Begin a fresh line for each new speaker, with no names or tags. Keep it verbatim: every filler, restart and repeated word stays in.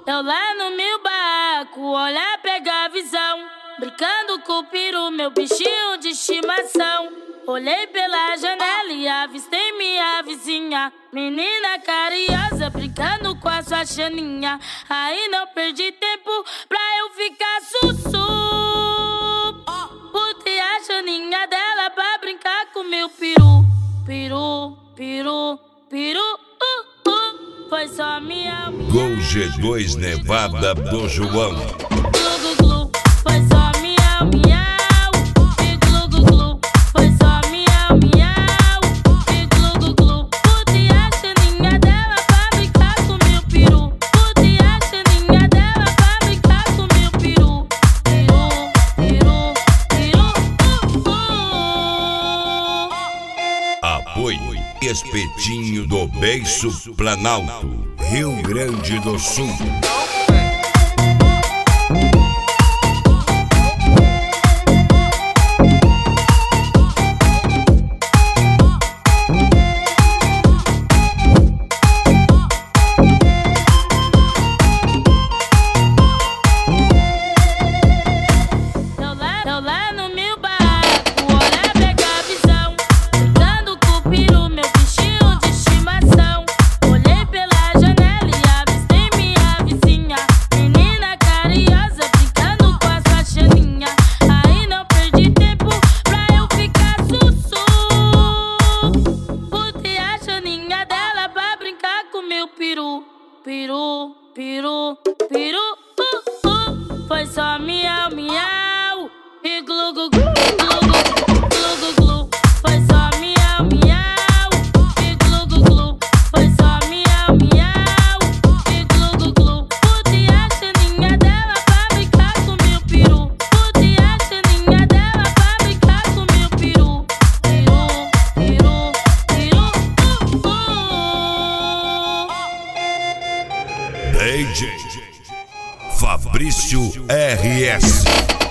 Eu lá no meu barraco, olhar, pegar a visão, brincando com o peru, meu bichinho de estimação. Olhei pela janela e avistei minha vizinha, menina carinhosa, brincando com a sua chaninha. Aí não perdi tempo pra eu ficar sussu. Botei a chaninha dela pra brincar com meu peru. Peru, peru, peru, uh, uh. Foi só minha...
Gol G dois Nevada do João.
Glu, glu, glu. Foi só miau, miau. E glu, glu, glu. Foi só miau, miau. E glu, glu, glu. Botei a chaninha dela pra brincar com meu peru. Botei a chaninha dela pra brincar com meu peru. Peru, peru, peru, uh, uh.
Apoio Espetinho do Beiço, Planalto, Rio Grande do Sul.
Eu lá no meu barraco, olhar, pegar a visão, brincando com o peru, meu bichinho de estimação. Olhei pela janela e avistei minha vizinha, menina carinhosa, brincando com a sua chaninha. Aí não perdi tempo pra eu ficar sussu. Botei a chaninha dela pra brincar com meu peru. Peru, peru, peru, uh, uh. Foi só miau, miau. E glu, glu, glu, glu, glu, glu, glu. Foi só miau, miau. E glu, glu, glu. Foi só miau, miau. E glu, glu, glu. Botei a chaninha dela pra brincar com meu peru. Botei a chaninha dela pra brincar com meu peru. Peru, peru, peru, uh, uh.
D J Fabrício R S.